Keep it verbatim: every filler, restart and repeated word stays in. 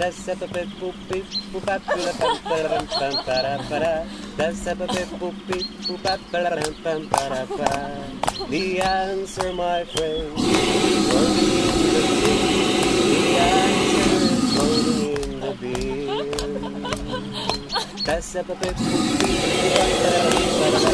The answer, my friend, is rolling in the bin. The answer is rolling in the bin.